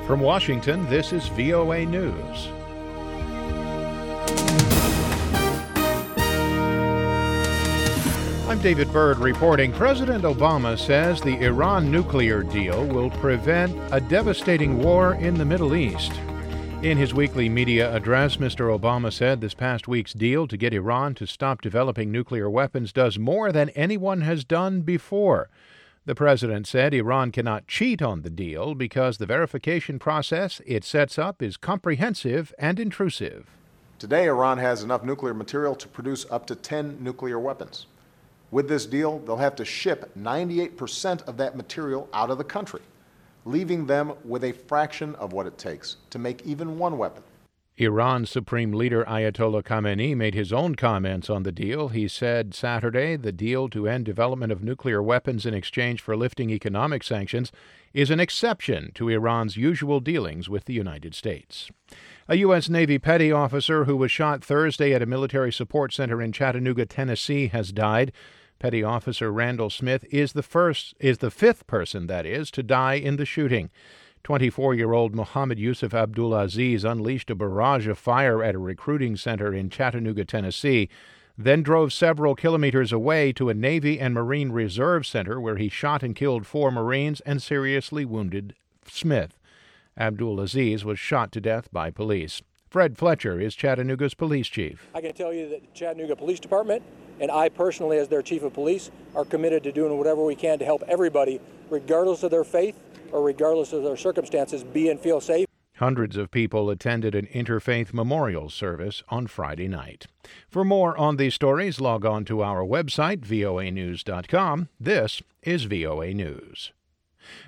From Washington, this is VOA News. I'm David Byrd reporting. President Obama says the Iran nuclear deal will prevent a devastating war in the Middle East. In his weekly media address, Mr. Obama said this past week's deal to get Iran to stop developing nuclear weapons does more than anyone has done before. The president said Iran cannot cheat on the deal because the verification process it sets up is comprehensive and intrusive. Today, Iran has enough nuclear material to produce up to 10 nuclear weapons. With this deal, they'll have to ship 98% of that material out of the country, leaving them with a fraction of what it takes to make even one weapon. Iran's Supreme Leader Ayatollah Khamenei made his own comments on the deal. He said Saturday the deal to end development of nuclear weapons in exchange for lifting economic sanctions is an exception to Iran's usual dealings with the United States. A U.S. Navy petty officer who was shot Thursday at a military support center in Chattanooga, Tennessee, has died. Petty Officer Randall Smith is the fifth person, to die in the shooting. 24-year-old Mohammed Yusuf Abdulaziz unleashed a barrage of fire at a recruiting center in Chattanooga, Tennessee, then drove several kilometers away to a Navy and Marine Reserve Center where he shot and killed 4 Marines and seriously wounded Smith. Abdulaziz was shot to death by police. Fred Fletcher is Chattanooga's police chief. I can tell you that the Chattanooga Police Department and I personally, as their chief of police, are committed to doing whatever we can to help everybody, regardless of their faith or regardless of their circumstances, be and feel safe. Hundreds of people attended an interfaith memorial service on Friday night. For more on these stories, log on to our website, voanews.com. This is VOA News.